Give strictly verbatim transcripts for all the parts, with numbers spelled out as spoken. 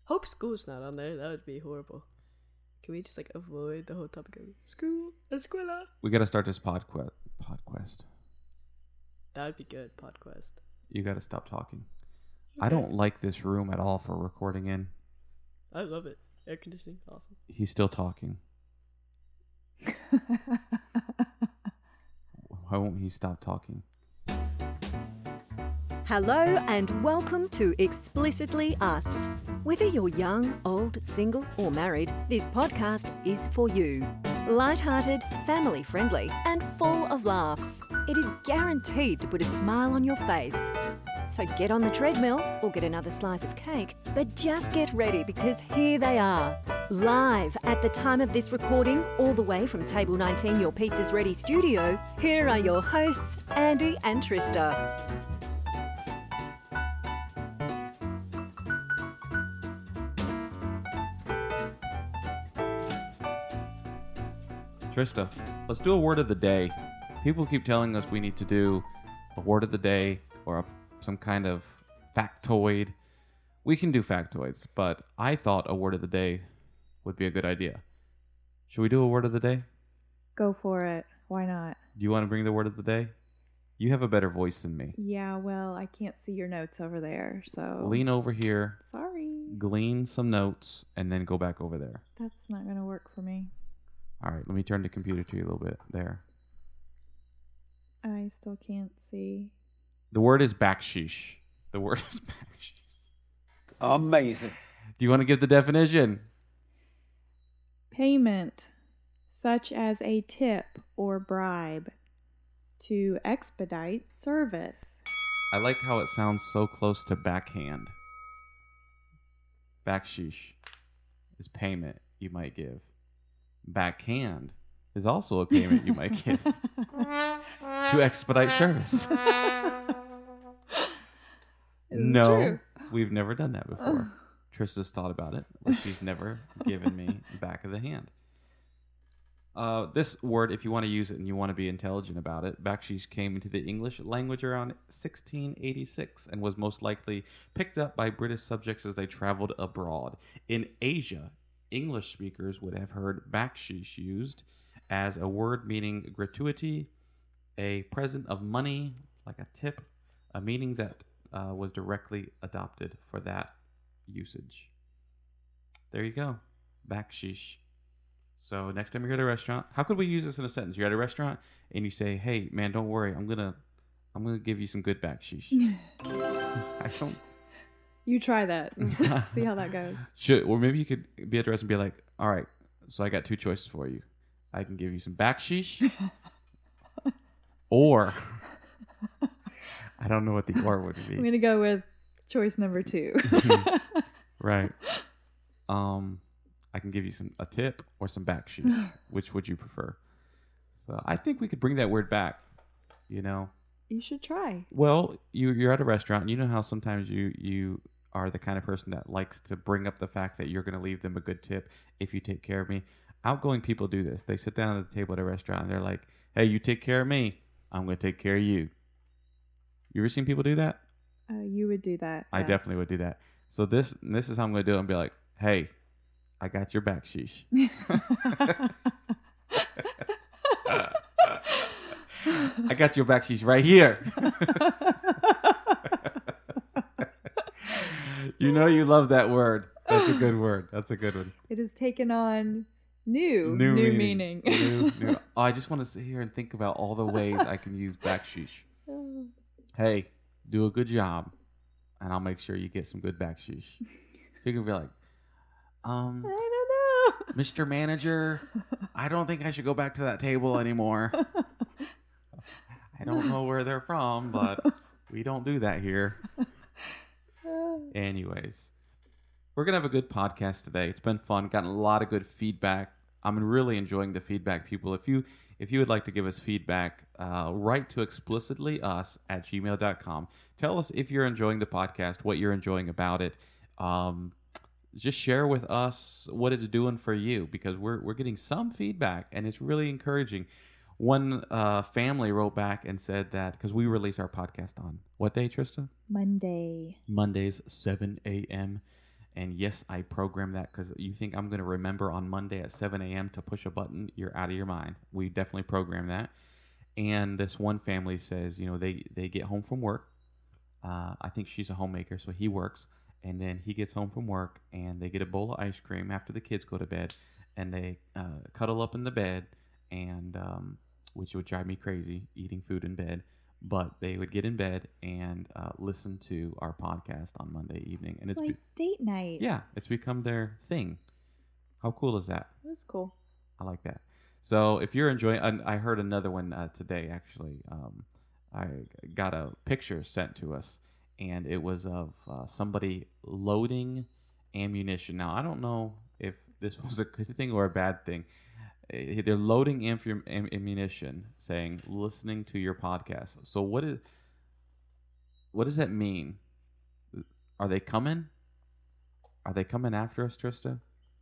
Hope school's not on there. That would be horrible. Can we just like avoid the whole topic of school, escuela? We got to start this podquest. Podquest. That would be good. Podquest. You got to stop talking. Okay. I don't like this room at all for recording in. I love it. Air conditioning, awesome. He's still talking. Why won't he stop talking? Hello and welcome to Explicitly Us. Whether you're young, old, single or married, this podcast is for you. Light-hearted, family-friendly and full of laughs. It is guaranteed to put a smile on your face. So get on the treadmill or get another slice of cake, but just get ready because here they are. Live at the time of this recording, all the way from Table nineteen, your Pizza's Ready studio, here are your hosts, Andy and Trista. Trista, let's do a word of the day. People keep telling us we need to do a word of the day or a, some kind of factoid. We can do factoids, but I thought a word of the day would be a good idea. Should we do a word of the day? Go for it. Why not? Do you want to bring the word of the day? You have a better voice than me. Yeah, well, I can't see your notes over there, so... Lean over here. Sorry. Glean some notes, and then go back over there. That's not going to work for me. All right, let me turn the computer to you a little bit. There. I still can't see. The word is backsheesh. The word is backsheesh. Amazing. Do you want to give the definition? Payment, such as a tip or bribe, to expedite service. I like how it sounds so close to backhand. Backsheesh is payment you might give. Backhand is also a payment you might give to expedite service. No, true. We've never done that before. Trista's thought about it, but she's never given me back of the hand. Uh, this word, if you want to use it and you want to be intelligent about it, backsheesh came into the English language around sixteen eighty-six and was most likely picked up by British subjects as they traveled abroad. In Asia, English speakers would have heard backsheesh used as a word meaning gratuity, a present of money, like a tip, a meaning that uh, was directly adopted for that usage. There you go. Backsheesh. So next time you're at a restaurant, how could we use this in a sentence? You're at a restaurant and you say, "Hey, man, don't worry. I'm gonna, I'm gonna give you some good backsheesh." I don't. You try that and see how that goes. Should, or maybe you could be at the restaurant and be like, "All right, so I got two choices for you. I can give you some backsheesh, or I don't know what the or would be." I'm gonna go with choice number two. Right. Um, I can give you some a tip or some backsheesh. Which would you prefer? So I think we could bring that word back. You know. You should try. Well, you you're at a restaurant. And you know how sometimes you you are the kind of person that likes to bring up the fact that you're going to leave them a good tip if you take care of me. Outgoing people do this. They sit down at the table at a restaurant and they're like, "Hey, you take care of me, I'm going to take care of you." You ever seen people do that? Uh, you would do that. I yes. definitely would do that. So this this is how I'm going to do it. I'm be like, "Hey, I got your backsheesh." I got your backsheesh right here. You know you love that word. That's a good word. That's a good one. It has taken on new, New, new meaning. meaning. new, new. Oh, I just want to sit here and think about all the ways I can use backsheesh. Hey, do a good job, and I'll make sure you get some good backsheesh. You can be like, um, I don't know. Mister Manager, I don't think I should go back to that table anymore. I don't know where they're from, but we don't do that here. Anyways, we're going to have a good podcast today. It's been fun. Gotten a lot of good feedback. I'm really enjoying the feedback, people. If you if you would like to give us feedback, uh, write to explicitlyus at gmail dot com. Tell us if you're enjoying the podcast, what you're enjoying about it. Um, just share with us what it's doing for you, because we're we're getting some feedback, and it's really encouraging. One uh, family wrote back and said that, because we release our podcast on what day, Trista? Monday. Mondays, seven a.m. And yes, I program that because you think I'm going to remember on Monday at seven a.m. to push a button. You're out of your mind. We definitely program that. And this one family says, you know, they, they get home from work. Uh, I think she's a homemaker, so he works. And then he gets home from work, and they get a bowl of ice cream after the kids go to bed. And they uh, cuddle up in the bed, and um, which would drive me crazy, eating food in bed. But they would get in bed and uh, listen to our podcast on Monday evening. And It's it's like be- date night. yeah, it's become their thing. How cool is that? That's cool. I like that. So if you're enjoying, and I heard another one uh, today, actually. Um, I got a picture sent to us, and it was of uh, somebody loading ammunition. Now, I don't know if this was a good thing or a bad thing. Uh, They're loading am- am- ammunition, saying, listening to your podcast. So what is, what does that mean? Are they coming? Are they coming after us, Trista?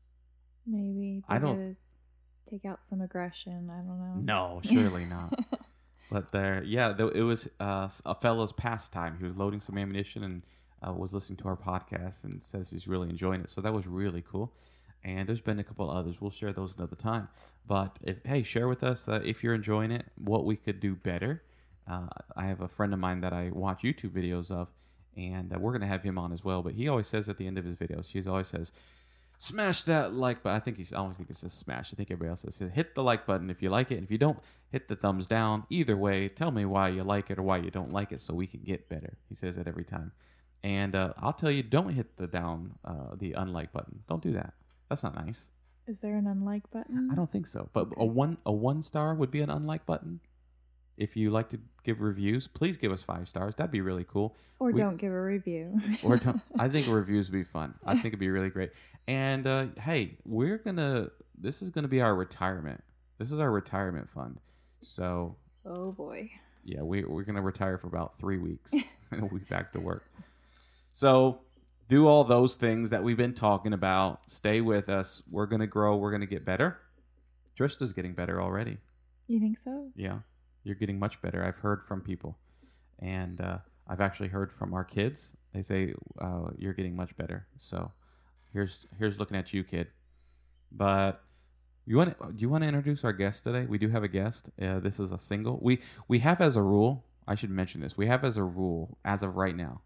Maybe I they don't- gotta take out some aggression. I don't know. No, surely not. But there, yeah, th- it was uh, a fellow's pastime. He was loading some ammunition and uh, was listening to our podcast and says he's really enjoying it. So that was really cool. And there's been a couple others. We'll share those another time. But if, hey, share with us uh, if you're enjoying it, what we could do better. Uh, I have a friend of mine that I watch YouTube videos of, and uh, we're going to have him on as well. But he always says at the end of his videos, he always says, smash that like button. I think he's, I don't think it says smash. I think everybody else says hit the like button if you like it. And if you don't, hit the thumbs down. Either way, tell me why you like it or why you don't like it so we can get better. He says that every time. And uh, I'll tell you, don't hit the down, uh, the unlike button. Don't do that. That's not nice. Is there an unlike button? I don't think so. But Okay. a one a one star would be an unlike button. If you like to give reviews, please give us five stars. That'd be really cool. Or we- don't give a review. Or don't, I think reviews would be fun. I think it'd be really great. And uh, hey, we're gonna. This is gonna be our retirement. This is our retirement fund. So Oh boy. yeah, we we're gonna retire for about three weeks, and we'll be back to work. So do all those things that we've been talking about. Stay with us. We're gonna grow. We're gonna get better. Trista's getting better already. You think so? Yeah, you're getting much better. I've heard from people, and uh, I've actually heard from our kids. They say uh, you're getting much better. So here's here's looking at you, kid. But you want do you want to introduce our guest today? We do have a guest. Uh, this is a single. We we have as a rule. I should mention this. We have as a rule as of right now,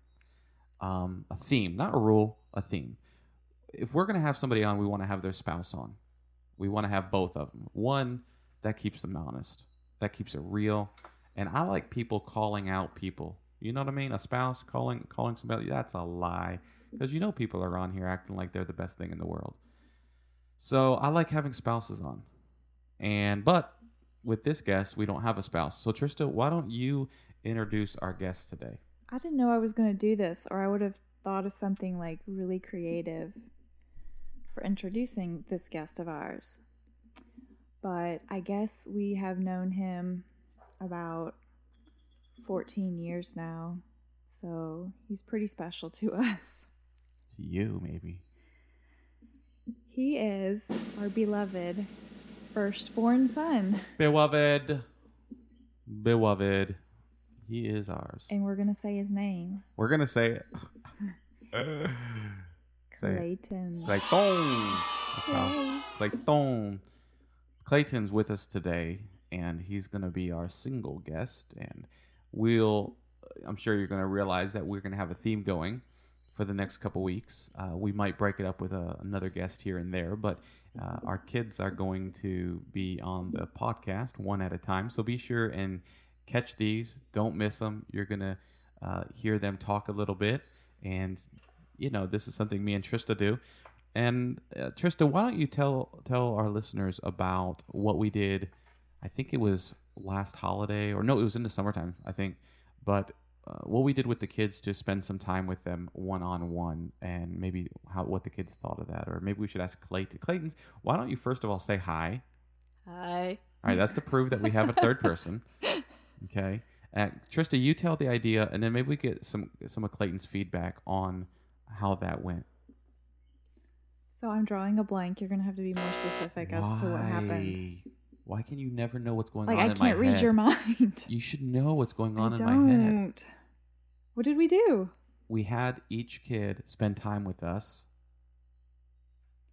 um, a theme, not a rule, a theme. If we're gonna have somebody on, we want to have their spouse on. We want to have both of them. One that keeps them honest, that keeps it real, and I like people calling out people. You know what I mean? A spouse calling calling somebody, that's a lie, because you know people are on here acting like they're the best thing in the world. So I like having spouses on, and but with this guest, we don't have a spouse. So Trista, why don't you introduce our guest today? I didn't know I was going to do this, or I would have thought of something like really creative for introducing this guest of ours. But I guess we have known him about fourteen years now, so he's pretty special to us. You maybe. He is our beloved firstborn son, Beloved, beloved, he is ours. and we're going to say his name, We're gonna say it. Say it. Clayton. Clayton. That's how- Yay. Clayton. Clayton's with us today, and he's going to be our single guest. And we'll, I'm sure you're going to realize that we're going to have a theme going for the next couple weeks. Uh, we might break it up with a, another guest here and there, but uh, our kids are going to be on the podcast one at a time. So be sure and catch these. Don't miss them. You're going to uh, hear them talk a little bit. And, you know, this is something me and Trista do. And uh, Trista, why don't you tell tell our listeners about what we did? I think it was last holiday, or no, it was in the summertime, I think. But uh, what we did with the kids to spend some time with them one on one, and maybe how what the kids thought of that, or maybe we should ask Clayton. Clayton, why don't you first of all say hi? Hi. All right, that's to prove that we have a third person. Okay, uh, Trista, you tell the idea, and then maybe we get some some of Clayton's feedback on how that went. So I'm drawing a blank. You're going to have to be more specific as to what happened. Why? Why can you never know what's going Like, on I in my can't read head? your mind. You should know what's going on I in don't. my head. What did we do? We had each kid spend time with us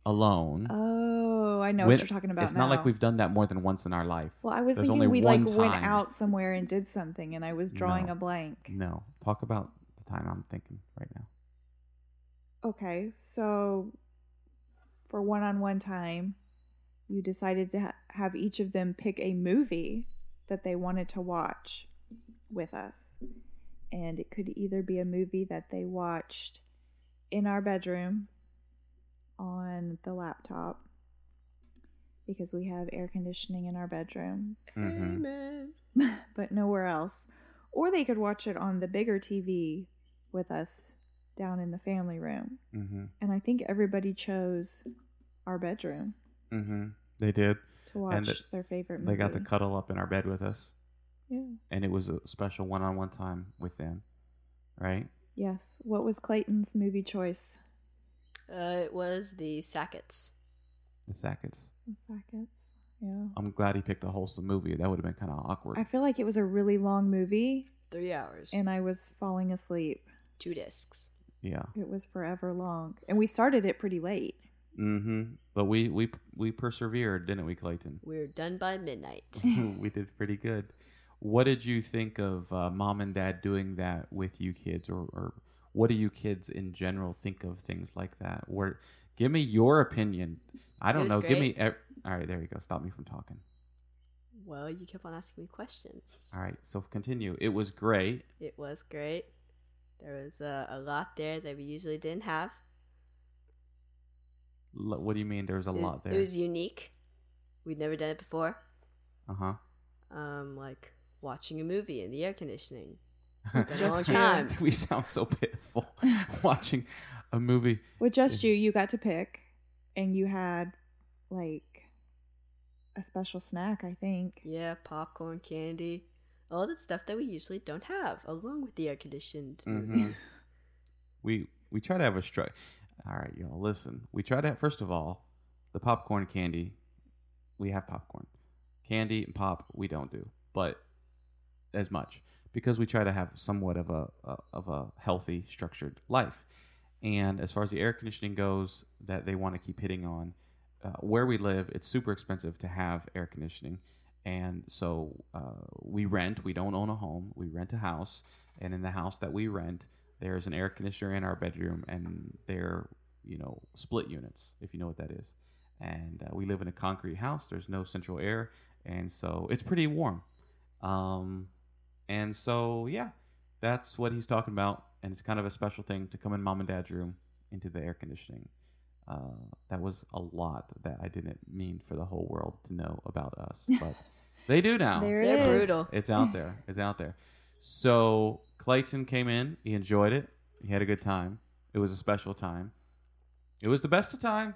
alone. Oh, I know When- what you're talking about It's now. not like we've done that more than once in our life. Well, I was There's only thinking we like one went time. out somewhere and did something, and I was drawing No. a blank. No. Talk about the time I'm thinking right now. Okay, so for one-on-one time, you decided to ha- have each of them pick a movie that they wanted to watch with us. And it could either be a movie that they watched in our bedroom on the laptop, because we have air conditioning in our bedroom, Mhm. Amen. but nowhere else. Or they could watch it on the bigger T V with us down in the family room. Mm-hmm. And I think everybody chose our bedroom Mm-hmm. They did. to watch And it- their favorite movie. They got to cuddle up in our bed with us. Yeah. And it was a special one-on-one time with them. Right? Yes. What was Clayton's movie choice? Uh, it was the Sackets. The Sackets. The Sackets. Yeah. I'm glad he picked a wholesome movie. That would have been kind of awkward. I feel like it was a really long movie, Three hours. and I was falling asleep. two discs. Yeah. It was forever long, and we started it pretty late. Mm-hmm. But we we we persevered, didn't we, Clayton? We're done by midnight. We did pretty good. What did you think of uh, mom and dad doing that with you kids, or, or what do you kids in general think of things like that? Where, give me your opinion. I don't was know. Give me. great. Ev- All right, there you go. Stop me from talking. Well, you kept on asking me questions. All right, so continue. It was great. It was great. There was uh, a lot there that we usually didn't have. L- what do you mean? There was a It- lot there. It was unique. We'd never done it before. Uh huh. Um, like watching a movie in the air conditioning. Been a long Just you. time. We sound so pitiful watching a movie. With just you, you got to pick, and you had like a special snack, I think. Yeah, popcorn, candy, all that stuff that we usually don't have, along with the air conditioned movie. Mm-hmm. we we try to have a strike. All right, y'all, listen. We try to have, first of all, the popcorn candy. We have popcorn, candy and pop. We don't do, but as much because we try to have somewhat of a, a of a healthy, structured life. And as far as the air conditioning goes, that they want to keep hitting on, uh, where we live, it's super expensive to have air conditioning, and so uh, we rent. We don't own a home. We rent a house, and in the house that we rent, there's an air conditioner in our bedroom, and they're, you know, split units, if you know what that is. And uh, we live in a concrete house. There's no central air, and so it's pretty warm. Um, and so yeah, that's what he's talking about, and it's kind of a special thing to come in mom and dad's room into the air conditioning. Uh, that was a lot that I didn't mean for the whole world to know about us, but they do now. There it They're is. brutal. It's out there. It's out there. So Clayton came in. He enjoyed it. He had a good time. It was a special time. It was the best of time.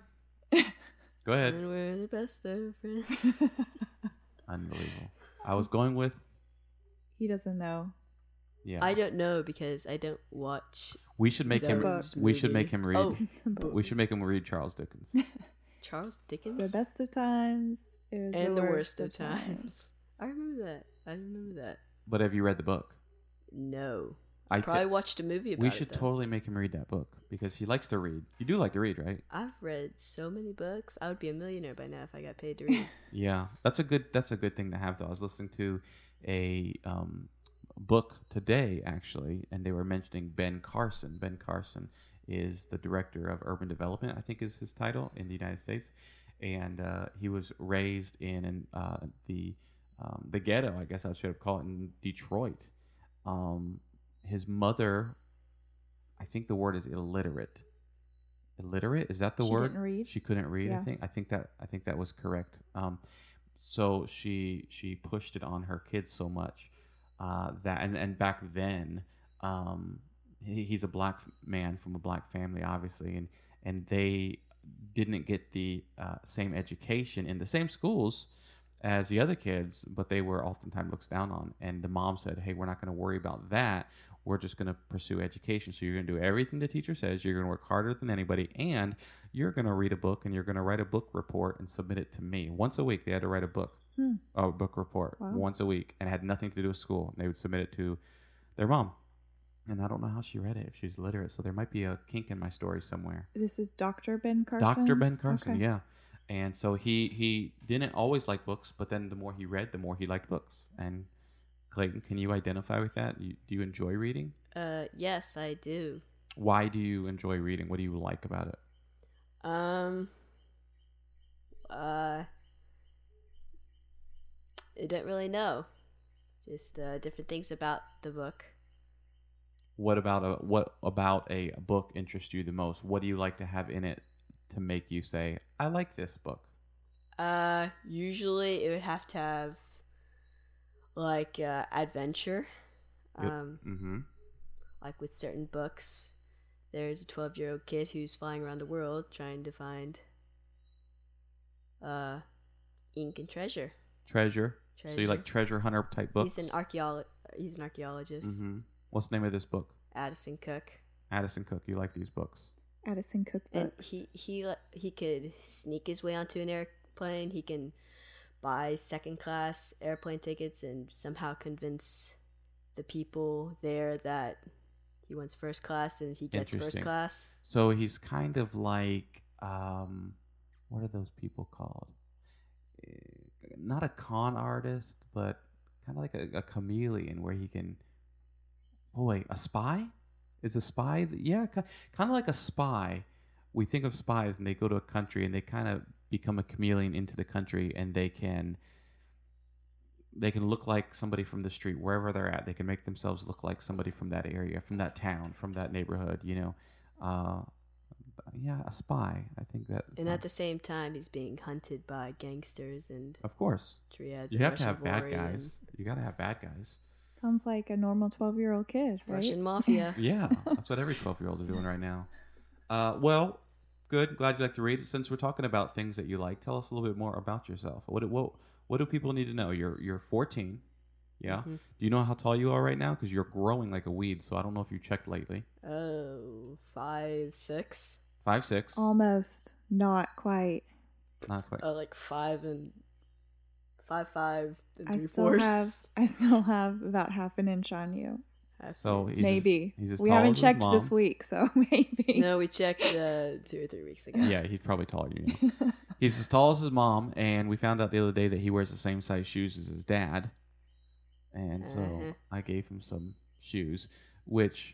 Go ahead. And we're the best of friends. Unbelievable. I was going with, He doesn't know. yeah. I don't know because I don't watch we should make him. those We should movie. make him read. Oh, It's a book. We should make him read Charles Dickens. Charles Dickens. The best of times. It was and the worst of times. I remember that. I remember that. But have you read the book? No. I I thi- probably watched a movie about we it. should though. totally make him read that book because he likes to read. You do like to read, right? I've read so many books. I would be a millionaire by now if I got paid to read. Yeah, that's a good. That's a good thing to have. Though I was listening to a um, book today actually, and they were mentioning Ben Carson. Ben Carson is the director of urban development, I think is his title in the United States, and uh, he was raised in an, uh, the um, the ghetto. I guess I should have called it in Detroit. Um, his mother, I think the word is illiterate. Illiterate, is that the She word? didn't read? She couldn't read. I Yeah. think. I think that. I think that was correct. Um, so she she pushed it on her kids so much uh, that and and back then, um, he, he's a black man from a black family, obviously, and and they didn't get the uh, same education in the same schools as the other kids, but they were oftentimes looked down on. And the mom said, "Hey, we're not going to worry about that. We're just going to pursue education. So you're going to do everything the teacher says. You're going to work harder than anybody, and you're going to read a book, and you're going to write a book report and submit it to me once a week." They had to write a book, Hmm. a book report Wow. once a week, and it had nothing to do with school. They would submit it to their mom. And I don't know how she read it, if she's literate. So there might be a kink in my story somewhere. This is Doctor Ben Carson? Doctor Ben Carson, Okay. yeah. And so he, he didn't always like books, but then the more he read, the more he liked books. And Clayton, can you identify with that? You, do you enjoy reading? Uh, yes, I do. Why do you enjoy reading? What do you like about it? Um, uh, I don't really know. Just uh, different things about the book. What about a what about a book interests you the most? What do you like to have in it to make you say, "I like this book"? Uh, usually it would have to have like uh, adventure. Yep. Um, Mm-hmm. like with certain books, there's a twelve-year-old kid who's flying around the world trying to find uh, ink and treasure. Treasure. So you Treasure. like treasure hunter type books? He's an archeolo- He's an archaeologist. Mm-hmm. What's the name of this book? Addison Cook, Addison Cook. You like these books? Addison Cook and books. he he le- he could sneak his way onto an airplane. He can buy second class airplane tickets and somehow convince the people there that he wants first class and he gets first Interesting. class. So he's kind of like, um, what are those people called? Eh, Not a con artist, but kind of like a, a chameleon where he can, boy, a spy? Is a spy? th- Yeah, kind of like a spy. We think of spies and they go to a country and they kind of become a chameleon into the country and they can they can look like somebody from the street wherever they're at. They can make themselves look like somebody from that area, from that town, from that neighborhood, you know. Uh, yeah, a spy. I think that. And at sounds- the same time, he's being hunted by gangsters and of course, triads. you and have to Russian have bad Rory and guys. You got to have bad guys. Sounds like a normal twelve-year-old kid, right? Russian mafia. Yeah, that's what every twelve-year-olds are doing right now. Uh, well, good. Glad you like to read. Since we're talking about things that you like, tell us a little bit more about yourself. What what what do people need to know? You're you're fourteen. Yeah. Mhm. Do you know how tall you are right now? Because you're growing like a weed. So I don't know if you checked lately. Oh, five, six. Five six. Almost. Not quite. Not quite. Oh, like five and five, five and I three still fourths. have I still have about half an inch on you. Half So inch. he's Maybe. As, he's as we tall haven't as his checked mom. this week, so maybe. No, we checked uh, two or three weeks ago. Yeah, he's probably taller than you. He's as tall as his mom, and we found out the other day that he wears the same size shoes as his dad. And so Uh-huh. I gave him some shoes, which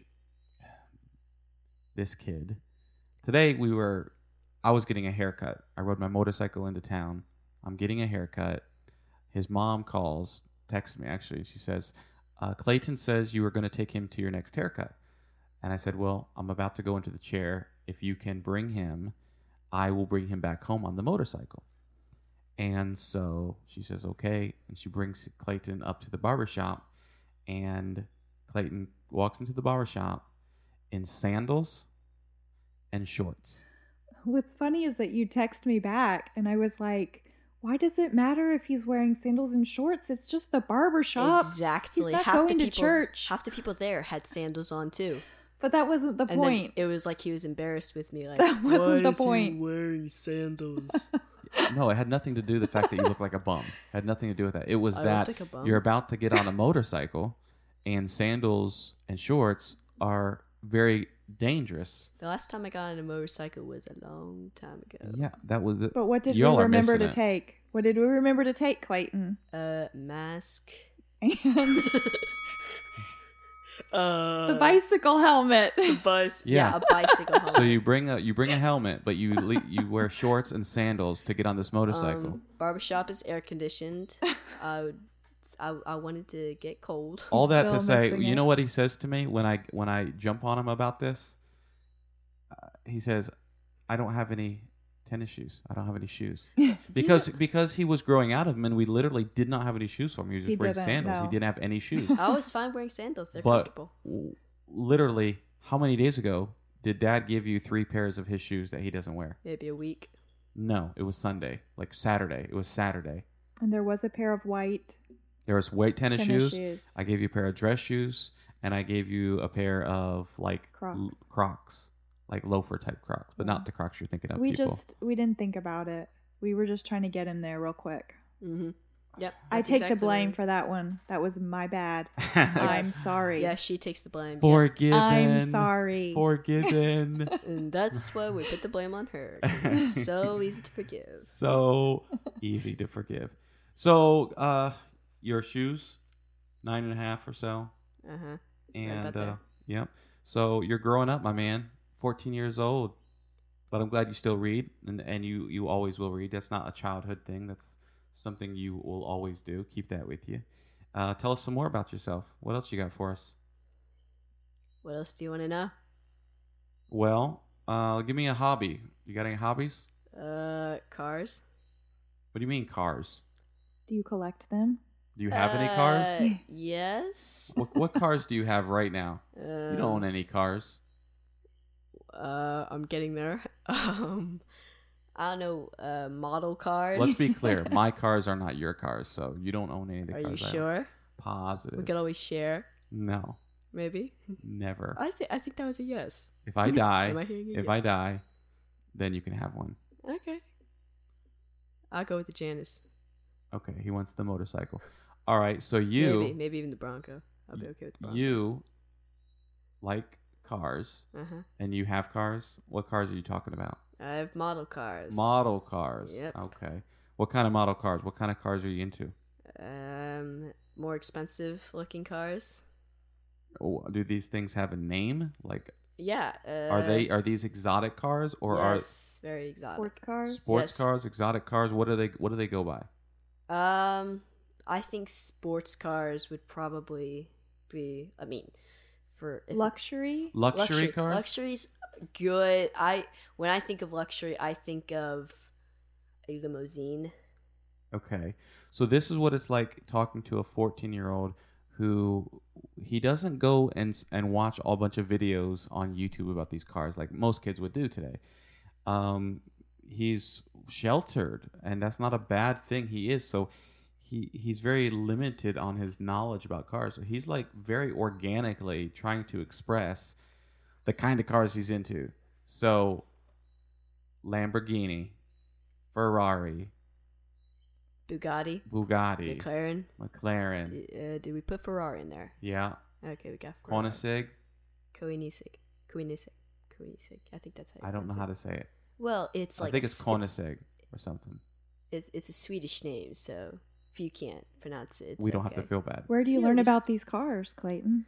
this kid. Today we were, I was getting a haircut. I rode my motorcycle into town. I'm getting a haircut. His mom calls, texts me actually. She says, uh, Clayton says you were going to take him to your next haircut. And I said, well, I'm about to go into the chair. If you can bring him, I will bring him back home on the motorcycle. And so she says, okay. And she brings Clayton up to the barbershop. And Clayton walks into the barbershop in sandals and shorts. What's funny is that you text me back and I was like, why does it matter if he's wearing sandals and shorts? It's just the barber shop. Exactly. He's not half going the to people, church. Half the people there had sandals on too. But that wasn't the And point. then it was like he was embarrassed with me. Like That wasn't "Why the is he point." wearing sandals. No, it had nothing to do with the fact that you look like a bum. It had nothing to do with that. It was I that looked like a bum? you're about to get on a motorcycle and sandals and shorts are very dangerous. The last time I got on a motorcycle was a long time ago. Yeah, that was it. But what did Y'all we are remember missing to it. take? What did we remember to take, Clayton? Uh, mask. And Uh, the bicycle helmet. The bus. Yeah. Yeah, a bicycle. So you bring a you bring a helmet, but you le- you wear shorts and sandals to get on this motorcycle. Um, barbershop is air conditioned. I would. I, I wanted to get cold. All that to Still say, missing you it. know what he says to me when I when I jump on him about this? Uh, he says, "I don't have any tennis shoes. I don't have any shoes." Because because he was growing out of them, and we literally did not have any shoes for him. He was just He wearing didn't, sandals. no. He didn't have any shoes. I was fine wearing sandals. They're But comfortable. w- literally, how many days ago did Dad give you three pairs of his shoes that he doesn't wear? Maybe a week. No, it was Sunday, like Saturday. It was Saturday. And there was a pair of white There was white tennis, tennis shoes. shoes. I gave you a pair of dress shoes, and I gave you a pair of like Crocs. l- Crocs, like loafer type Crocs, but not the Crocs you're thinking of. we people. just we didn't think about it. We were just trying to get him there real quick. Mm-hmm. Yep. I that's take the exactly what it blame is. for that one. That was my bad. I'm sorry. Yeah, she takes the blame. Forgiven. I'm sorry. Forgiven. Yeah. And that's why we put the blame on her. 'Cause it's so easy to forgive. So easy to forgive. So, uh, your shoes, nine and a half or so. Uh huh. And, about there. uh, yep. So you're growing up, my man. fourteen years old. But I'm glad you still read, and, and you, you always will read. That's not a childhood thing. That's something you will always do. Keep that with you. Uh, tell us some more about yourself. What else you got for us? What else do you want to know? Well, uh, give me a hobby. You got any hobbies? Uh, cars. What do you mean cars? Do you collect them? Do you have any cars? Uh, yes. What, what cars do you have right now? Uh, You don't own any cars. Uh, I'm getting there. Um, I don't know. Uh, model cars. Let's be clear. My cars are not your cars, so you don't own any of the Are you cars. I own. sure? Positive. We could always share. No, Maybe. never. I think I think that was a yes. If I die, Am I hearing a if yes? I die, then you can have one. Okay. I'll go with the Janice. Okay, he wants the motorcycle. All right, so you maybe maybe even the Bronco. I'll be okay with the Bronco. you like cars, Uh huh. and you have cars. What cars are you talking about? I have model cars. Model cars. Yep. Okay. What kind of model cars? What kind of cars are you into? Um, more expensive looking cars. Oh, do these things have a name? Like, Yeah. Uh, are they are these exotic cars or yes, very exotic. Sports cars? Sports Yes. cars, exotic cars. What do they? What do they go by? Um, I think sports cars would probably be. I mean, for if- Luxury? Luxury, cars. Luxury's good. I when I think of luxury, I think of a limousine. Okay, so this is what it's like talking to a fourteen-year-old who he doesn't go and s- and watch a bunch of videos on YouTube about these cars like most kids would do today. Um, he's sheltered, and that's not a bad thing. He is so. He, he's very limited on his knowledge about cars. So he's like very organically trying to express the kind of cars he's into. So Lamborghini, Ferrari, Bugatti, Bugatti, McLaren. McLaren. D- Uh, do we put Ferrari in there? Yeah. Okay, we got Ferrari. Koenigsegg. Koenigsegg. Koenigsegg. Koenigsegg. I think that's how you I don't know pronounce how it. to say it. Well, it's like I think it's s- Koenigsegg or something. It, it's a Swedish name, so if you can't pronounce it, it's We don't have okay. to feel bad. Where do you Yeah, learn we- about these cars, Clayton?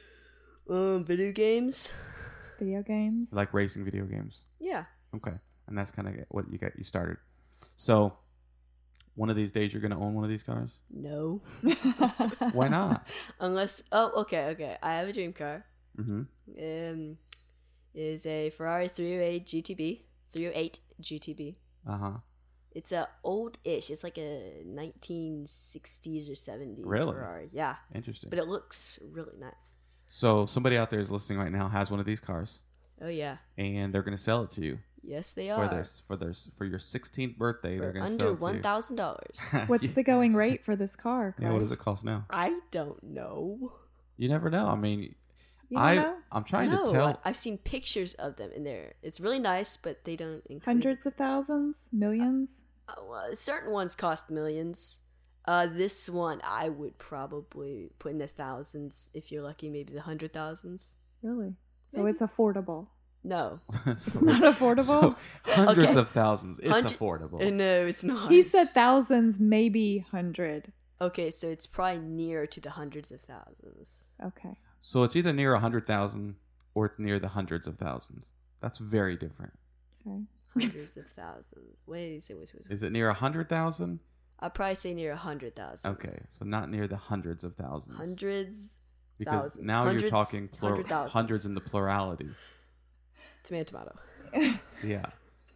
Um, video games. Video games? Like racing video games. Yeah. Okay. And that's kind of what you got you started. So one of these days you're going to own one of these cars? No. Why not? Unless. Oh, okay, okay. I have a dream car. Mm-hmm. Um, is a Ferrari three oh eight G T B. three oh eight G T B. Uh-huh. It's a old-ish. It's like a nineteen sixties or seventies Really? Ferrari. Yeah, Interesting. but it looks really nice. So somebody out there is listening right now has one of these cars, Oh yeah. and they're going to sell it to you Yes, they for are. their for their for your sixteenth birthday. they're For going to under sell it to one you. thousand dollars. What's the going rate for this car, Clay? Yeah, what does it cost now? I don't know. You never know. I mean, You don't I know? I'm trying no, to tell. I've seen pictures of them in there. It's really nice, but they don't include Hundreds of thousands? Millions? Uh, well, certain ones cost millions. Uh, this one I would probably put in the thousands if you're lucky, maybe the hundred thousands. Really? So Maybe. it's affordable. No, So It's not affordable? So hundreds Okay. of thousands. It's Hundred- affordable. Uh, no, it's not. He said thousands, maybe hundred. Okay, so it's probably near to the hundreds of thousands. Okay. So it's either near a hundred thousand or it's near the hundreds of thousands. That's very different. Okay. Hundreds of thousands. Wait, wait, wait, wait. Is it near a hundred thousand? I'd probably say near a hundred thousand. Okay, so not near the hundreds of thousands. Hundreds, because thousands. now you're Hundreds, talking plur- hundred thousand. hundreds in the plurality. tomato, tomato. Yeah.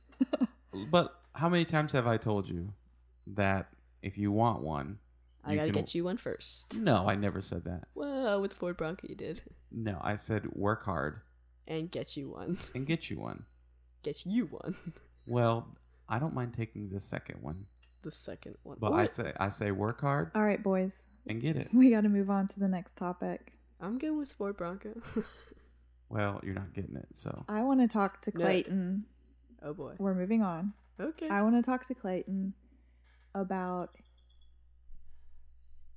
But how many times have I told you that if you want one, I gotta can- get you one first. No, I never said that. Well, with the Ford Bronco, you did, No, I said work hard and get you one. and get you one. Get you one. Well, I don't mind taking the second one, The second one. but Or- I say I say work hard All right, boys. and get it. We got to move on to the next topic. I'm good with Ford Bronco. Well, you're not getting it, so I want to talk to No. Clayton. Oh boy. We're moving on. Okay. I want to talk to Clayton about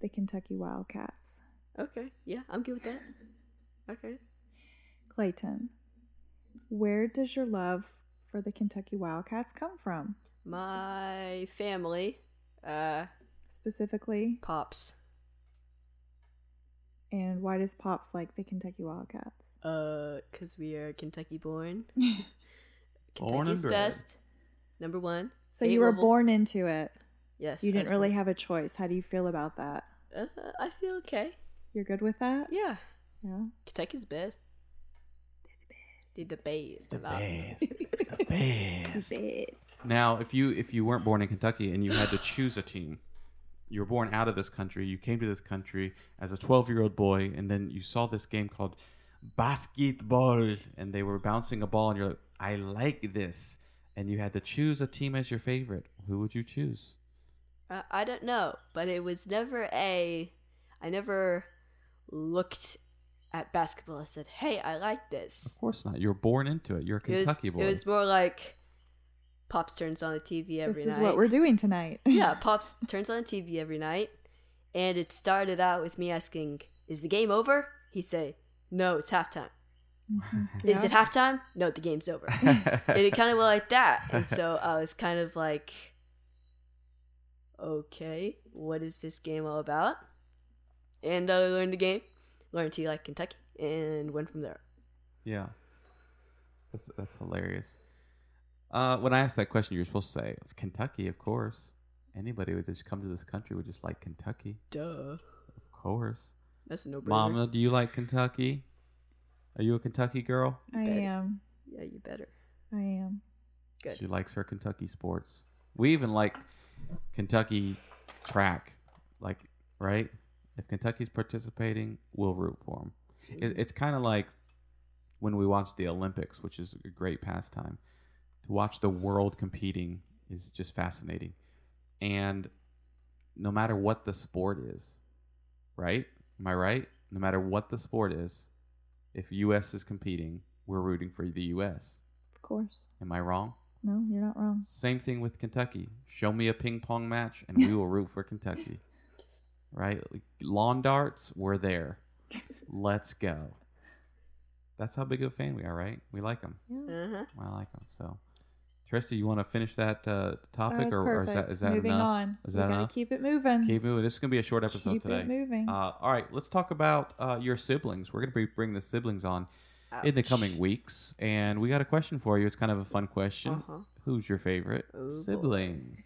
the Kentucky Wildcats. Okay, yeah, I'm good with that. Okay. Clayton, where does your love for the Kentucky Wildcats come from? My family, uh, Specifically, Pops. and why does Pops like the Kentucky Wildcats? Uh, cause we are Kentucky born. Born Kentucky's and bred. best. Number one. So Eight you were level. born into it. Yes. You I didn't was really born- have a choice. How do you feel about that? Uh, I feel okay. You're good with that? Yeah. Yeah. Kentucky's best. They're the best. The about it. best. The best. Now, if you if you weren't born in Kentucky and you had to choose a team, you were born out of this country, you came to this country as a twelve-year-old boy, and then you saw this game called basketball, and they were bouncing a ball, and you're like, I like this. And you had to choose a team as your favorite. Who would you choose? Uh, I don't know, but it was never a. I never looked at basketball and said, "Hey, I like this." Of course not. You were born into it. You're a It was, Kentucky boy. it was more like Pops turns on the T V every This night. is what we're doing tonight. Yeah, Pops turns on the T V every night, and it started out with me asking, "Is the game over?" He'd say, "No, it's halftime." Yeah. Is it halftime? No, the game's over. And it kind of went like that, and so I was kind of like, "Okay, what is this game all about?" And I learned the game, learned to like Kentucky, and went from there. Yeah. That's that's hilarious. Uh, when I asked that question, you're supposed to say Kentucky, of course. Anybody would just come to this country would just like Kentucky, Duh, of course. that's a no-brainer. Mama, do you like Kentucky? Are you a Kentucky girl? I Bet. am. Yeah, you better. I am. Good. She likes her Kentucky sports. We even like Kentucky track, like right. If Kentucky's participating, we'll root for them. It, it's kind of like when we watch the Olympics, which is a great pastime. To watch the world competing is just fascinating. And no matter what the sport is, right? Am I right? No matter what the sport is, if U S is competing, we're rooting for the U S. Of course. Am I wrong? No, you're not wrong. Same thing with Kentucky. Show me a ping pong match and we will root for Kentucky. Right? Like, lawn darts, we're there. Let's go. That's how big of a fan we are, right? We like them. Uh-huh. I like them. So, Trista, you want to finish that uh, topic, That's or, or is perfect. that is that Moving enough? on. Is we that gotta enough? keep it moving. Keep moving. This is gonna be a short episode Keep today. it moving. Uh, all right, let's talk about uh, your siblings. We're gonna be bringing the siblings on in the Ouch. coming weeks, and we got a question for you. It's kind of a fun question. Uh-huh. Who's your favorite Oh, boy. sibling?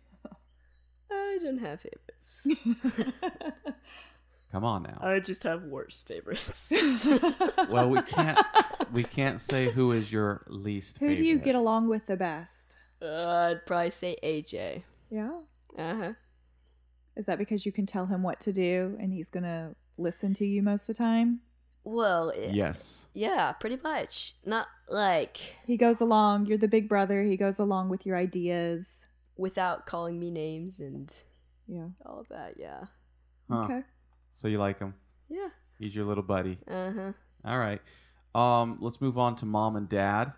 I don't have favorites. Come on now. I just have worst favorites. Well, we can't we can't say who is your least Who favorite. do you get along with the best? uh, I'd probably say A J. Yeah. Uh huh. Is that because you can tell him what to do and he's gonna listen to you most of the time? Well, it, Yes. yeah, pretty much. Not like He goes along. You're the big brother. He goes along with your ideas. without calling me names and Yeah. all of that. Yeah. Huh. Okay. So you like him? Yeah. He's your little buddy. Uh huh. All right. Um, let's move on to mom and dad.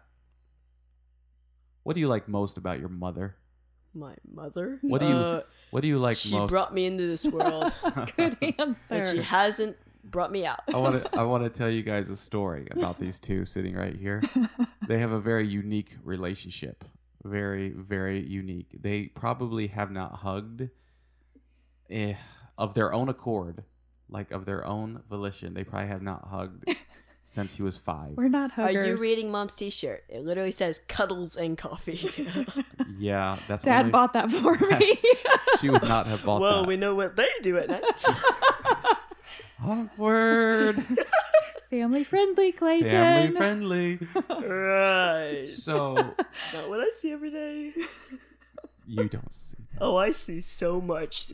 What do you like most about your mother? My mother. What do you Uh, What do you like she most? brought me into this world, Good and she answer. hasn't brought me out. I want to I want to tell you guys a story about these two sitting right here. They have a very unique relationship. Very very unique. They probably have not hugged eh, of their own accord, like of their own volition. They probably have not hugged since he was five. We're not huggers. Are you reading Mom's T-shirt? It literally says "cuddles and coffee." Yeah, that's Dad only, bought that for me. She would not have bought well, that. we know what they do at night. Awkward. Family friendly, Clayton. Family friendly. Right. So Not what I see every day. you don't see that. Oh, I see so much.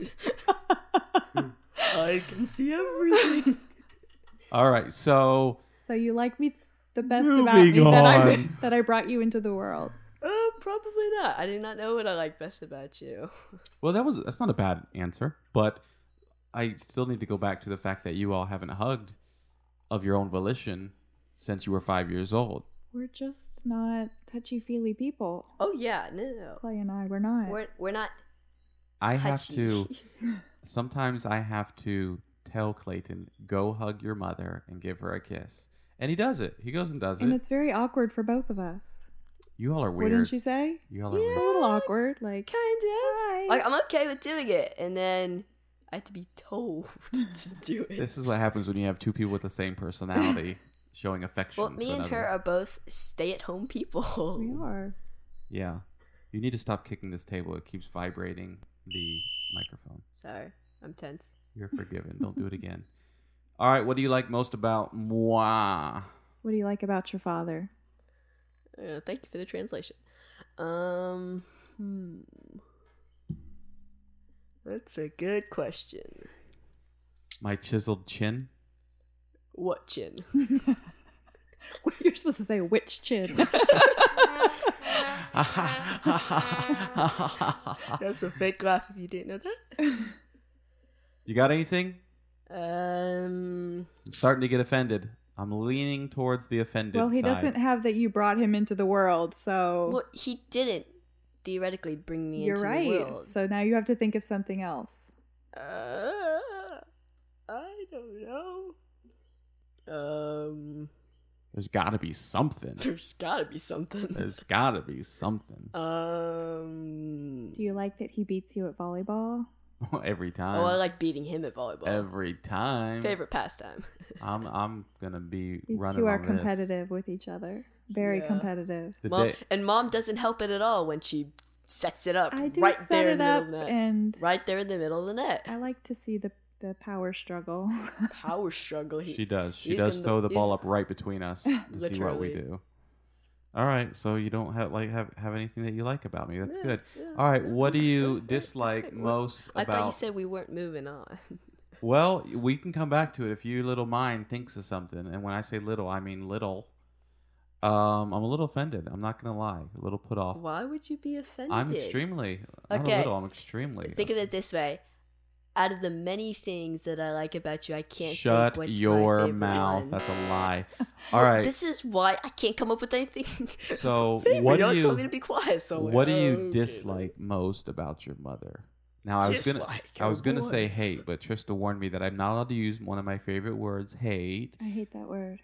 I can see everything. All right, so So you like me the best Moving about me that I on. that I brought you into the world. Uh, probably not. I do not know what I like best about you. well, that was that's not a bad answer, but I still need to go back to the fact that you all haven't hugged of your own volition since you were five years old. We're just not touchy feely people. Oh yeah, no, no, Clay and I, we're not. we're we're not. I have touchy. to sometimes I have to tell Clayton, go hug your mother and give her a kiss. And he does it. He goes and does And it. it's very awkward for both of us. You all are weird. Wouldn't you say? You all are It's a weird. little awkward. Like, Kind of. Hi. Like, I'm okay with doing it, and then I have to be told to do it. This is what happens when you have two people with the same personality showing affection Well, to me and another. her are both stay-at-home people. we are. Yeah. You need to stop kicking this table. It keeps vibrating the microphone. Sorry, I'm tense. You're forgiven. Don't do it again. All right. What do you like most about moi? What do you like about your father? Uh, thank you for the translation. Um, hmm. That's a good question. My chiseled chin. What chin? You're supposed to say which chin. That's a fake laugh if you didn't know that. You got anything? Um, I'm starting to get offended. I'm leaning towards the offended Well, he side. doesn't have that you brought him into the world, so well, he didn't theoretically bring me you're into right. the world. So now you have to think of something else. Uh, I don't know. Um, There's got to be something. there's gotta be something. There's got to be something. Um, Do you like that he beats you at volleyball? Every time. oh, I like beating him at volleyball. Every time. Favorite pastime. I'm I'm gonna be These running two are on this. competitive with each other. Very Yeah. competitive. The Mom day- and mom doesn't help it at all when she sets it up. I do right set there it in the up, middle of the net. and Right there in the middle of the net. I like to see the the power struggle. Power struggle. He, She does. She he's does gonna- throw the he's- ball up right between us to see what we Literally. do. All right, so you don't have like have, have anything that you like about me. That's Yeah, good. yeah, All right, yeah. what do you dislike most I about? thought you said we weren't moving on. Well, we can come back to it if your little mind thinks of something. And when I say little, I mean little. Um, I'm a little offended. I'm not gonna lie, a little put off. Why would you be offended? I'm extremely not Okay. a little. I'm extremely. Think of it this way. Out of the many things that I like about you, I can't Shut think which your my favorite mouth. one. That's a lie. All Well, right. This is why I can't come up with anything. So, favorite. what you do always you- told me to be quiet. So What do you okay. dislike most about your mother? Now I was gonna Dislike, I was oh gonna boy. say hate, but Trista warned me that I'm not allowed to use one of my favorite words, hate. I hate that word.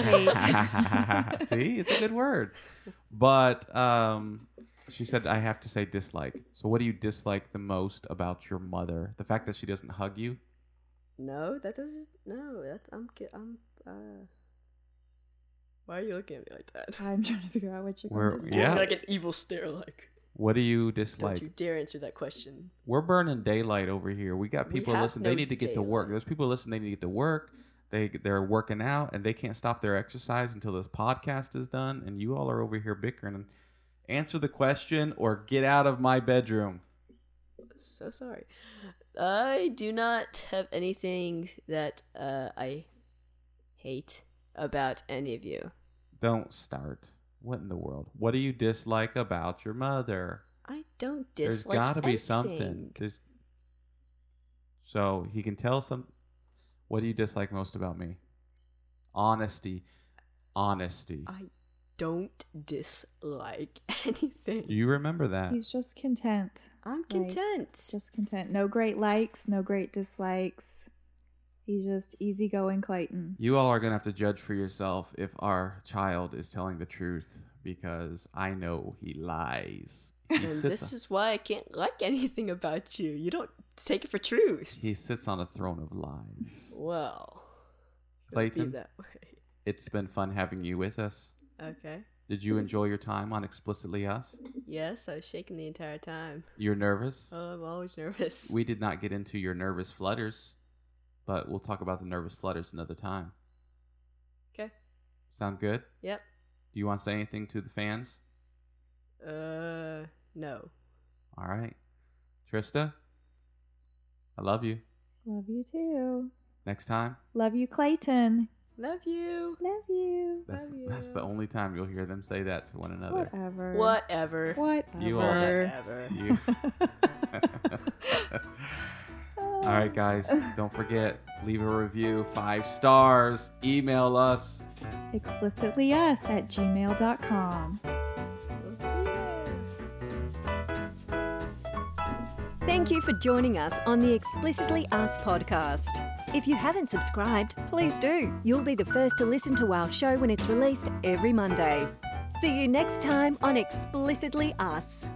See, it's a good word. But um, she said I have to say dislike. So what do you dislike the most about your mother? The fact that she doesn't hug you? No, that doesn't. No, that's I'm. ki- I'm. Uh, why are you looking at me like that? I'm trying to figure out what you're We're- going to say. yeah. Like an evil stare. Like, What do you don't dislike? you dare answer that question. We're burning daylight over here. We got We people have listening. no They need to get to work. daylight. There's people listening. They need to get to work. They they're working out and they can't stop their exercise until this podcast is done. And you all are over here bickering. Answer the question or get out of my bedroom. So sorry. I do not have anything that uh, I hate about any of you. Don't start. What in the world? What do you dislike about your mother? I don't There's dislike got to be anything. something. There's... So he can tell some. What do you dislike most about me? Honesty. Honesty. I don't dislike anything. You remember that. He's just content. I'm content. Just content. No great likes, no great dislikes. He's just easygoing Clayton. You all are going to have to judge for yourself if our child is telling the truth because I know he lies. He And sits, this is why I can't like anything about you. You don't take it for truth. he sits on a throne of lies. Well, don't Clayton? be that way. It's been fun having you with us. Okay. Did you enjoy your time on Explicitly Us? Yes, I was shaking the entire time. You're nervous? Oh, I'm always nervous. We did not get into your nervous flutters, but we'll talk about the nervous flutters another time. Okay. Sound good? Yep. Do you want to say anything to the fans? Uh, no. All right. Trista, I love you. Love you too. Next time, Love you, Clayton. Love you. Love you. that's, Love that's you. the only time you'll hear them say that to one another. Whatever. Whatever. Whatever. You all- Whatever. You. All right, guys, don't forget, leave a review, five stars, email us. Explicitly us at gmail dot com. We'll see you there. Thank you for joining us on the Explicitly Us podcast. If you haven't subscribed, please do. You'll be the first to listen to our show when it's released every Monday. See you next time on Explicitly Us.